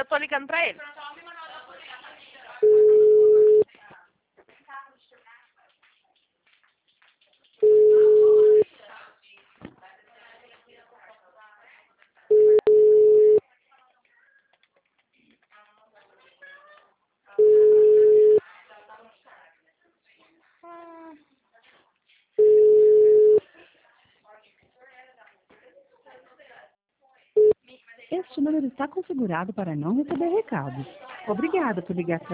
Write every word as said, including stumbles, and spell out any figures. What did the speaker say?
tô ligando pra ele. Este número está configurado para não receber recados. Obrigada por ligar para